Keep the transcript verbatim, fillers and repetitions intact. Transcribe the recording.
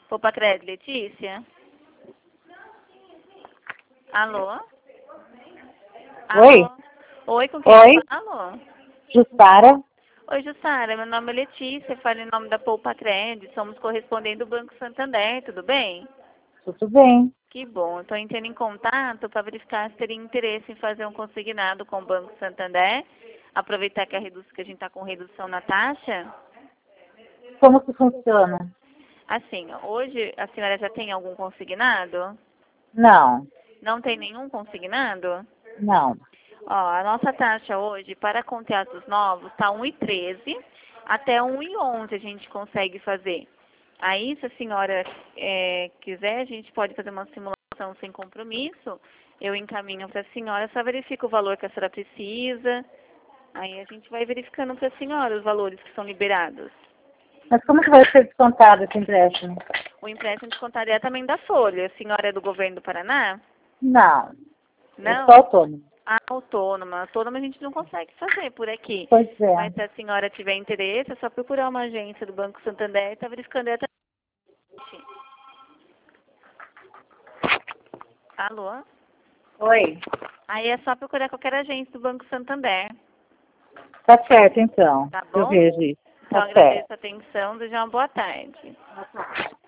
Poupa Crédito, Letícia? Alô? Oi? Alô? Oi, com quem Oi? eu falo? Jussara? Oi, Jussara, meu nome é Letícia, falo em nome da Poupa Crédito, somos correspondentes do Banco Santander, tudo bem? Tudo bem. Que bom, estou entrando em contato para verificar se teria interesse em fazer um consignado com o Banco Santander, aproveitar que a, redu que a gente está com redução na taxa. Como que funciona? Assim, hoje a senhora já tem algum consignado? Não, Não tem nenhum consignado? não. Ó, a nossa taxa hoje para contratos novos está um e treze até um e onze a gente consegue fazer. Aí, se a senhora é, quiser, a gente pode fazer uma simulação sem compromisso. Eu encaminho para a senhora, só verifica o valor que a senhora precisa. Aí a gente vai verificando para a senhora os valores que são liberados. Mas como que vai ser descontado esse empréstimo? O empréstimo descontaria também da folha. A senhora é do governo do Paraná? Não, eu Não? sou autônoma. Ah, autônoma. Autônoma a gente não consegue fazer por aqui. Pois é. Mas se a senhora tiver interesse, é só procurar uma agência do Banco Santander e tá verificando aí. Alô? Oi. Aí é só procurar qualquer agência do Banco Santander. Tá certo, então. Tá Eu bom? vejo isso. Então Tá agradeço certo. a atenção. Desejo uma boa tarde.